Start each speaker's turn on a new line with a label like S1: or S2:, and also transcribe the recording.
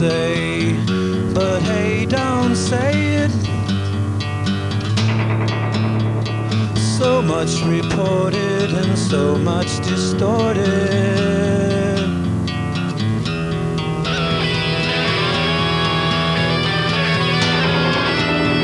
S1: say, but hey, don't say it. So much reported and so much distorted.